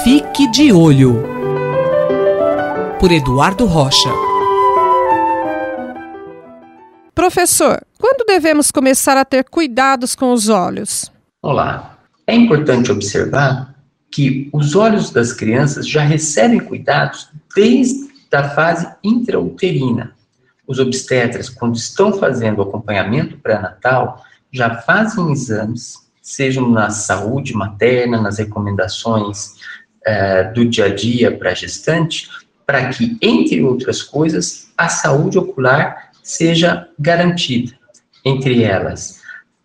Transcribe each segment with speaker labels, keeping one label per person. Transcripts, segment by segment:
Speaker 1: Fique de Olho, por Eduardo Rocha.
Speaker 2: Professor, quando devemos começar a ter cuidados com os olhos?
Speaker 3: Olá, é importante observar que os olhos das crianças já recebem cuidados desde a fase intrauterina. Os obstetras, quando estão fazendo o acompanhamento pré-natal, já fazem exames, sejam na saúde materna, nas recomendações do dia a dia para a gestante, para que, entre outras coisas, a saúde ocular seja garantida. Entre elas,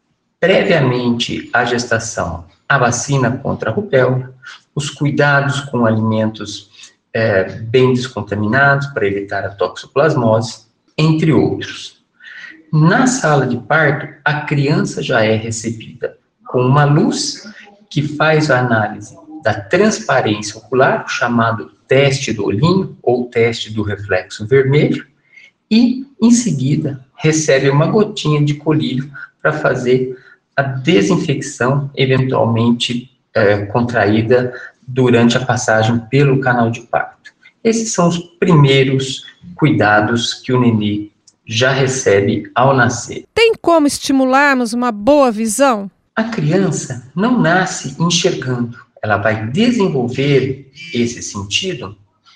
Speaker 3: previamente à gestação, a vacina contra a rubéola, os cuidados com alimentos bem descontaminados para evitar a toxoplasmose, entre outros. Na sala de parto, a criança já é recebida com uma luz que faz a análise da transparência ocular, chamado teste do olhinho ou teste do reflexo vermelho, e, em seguida, recebe uma gotinha de colírio para fazer a desinfecção, eventualmente contraída durante a passagem pelo canal de parto. Esses são os primeiros cuidados que o nenê já recebe ao nascer.
Speaker 2: Tem como estimularmos uma boa visão?
Speaker 3: A criança não nasce enxergando, ela vai desenvolver esse sentido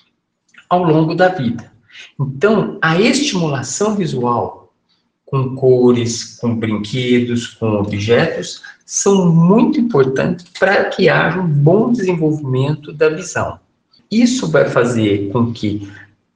Speaker 3: ao longo da vida. Então, a estimulação visual com cores, com brinquedos, com objetos, são muito importantes para que haja um bom desenvolvimento da visão. Isso vai fazer com que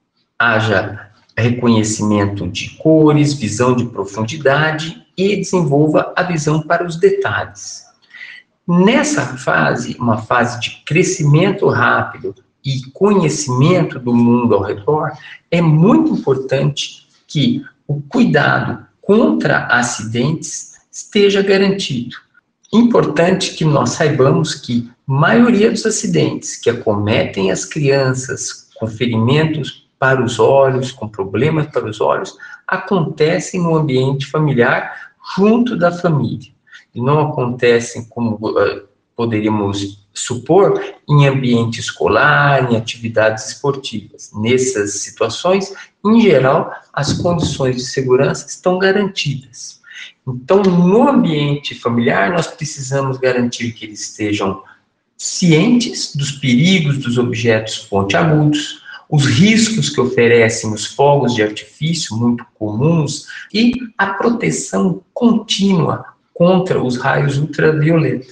Speaker 3: haja reconhecimento de cores, visão de profundidade e desenvolva a visão para os detalhes. Nessa fase, uma fase de crescimento rápido e conhecimento do mundo ao redor, é muito importante que o cuidado contra acidentes esteja garantido. Importante que nós saibamos que a maioria dos acidentes que acometem as crianças com ferimentos para os olhos, com problemas para os olhos, acontecem no ambiente familiar, junto da família. E não acontecem, como poderíamos supor, em ambiente escolar, em atividades esportivas. Nessas situações, em geral, as condições de segurança estão garantidas. Então, no ambiente familiar, nós precisamos garantir que eles estejam cientes dos perigos dos objetos pontiagudos, os riscos que oferecem os fogos de artifício, muito comuns, e a proteção contínua contra os raios ultravioleta.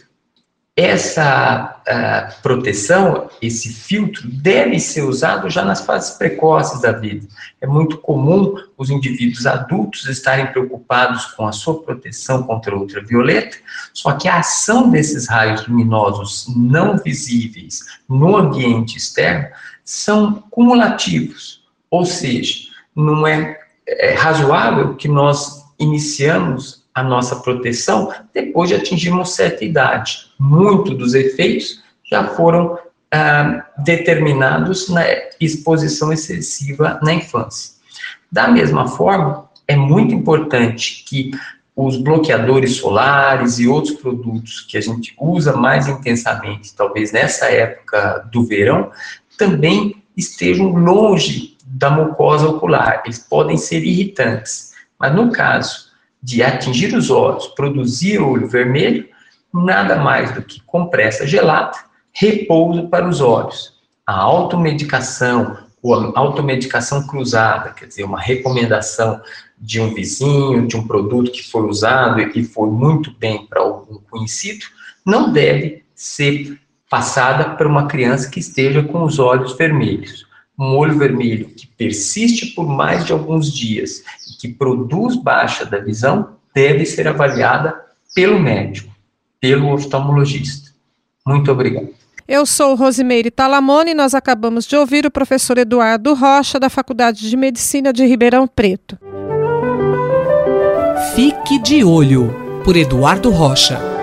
Speaker 3: Essa proteção, esse filtro, deve ser usado já nas fases precoces da vida. É muito comum os indivíduos adultos estarem preocupados com a sua proteção contra o ultravioleta, só que a ação desses raios luminosos não visíveis no ambiente externo são cumulativos, ou seja, não é razoável que nós iniciamos a nossa proteção depois de atingirmos certa idade. Muitos dos efeitos já foram determinados na exposição excessiva na infância. Da mesma forma, é muito importante que os bloqueadores solares e outros produtos que a gente usa mais intensamente, talvez nessa época do verão, também estejam longe da mucosa ocular. Eles podem ser irritantes, mas no caso de atingir os olhos, produzir olho vermelho, nada mais do que compressa gelada, repouso para os olhos. A automedicação, ou a automedicação cruzada, quer dizer, uma recomendação de um vizinho, de um produto que foi usado e foi muito bem para algum conhecido, não deve ser passada para uma criança que esteja com os olhos vermelhos. Um olho vermelho que persiste por mais de alguns dias e que produz baixa da visão deve ser avaliada pelo médico, pelo oftalmologista. Muito obrigado.
Speaker 2: Eu sou Rosimeire Talamone e nós acabamos de ouvir o professor Eduardo Rocha, da Faculdade de Medicina de Ribeirão Preto.
Speaker 1: Fique de Olho, por Eduardo Rocha.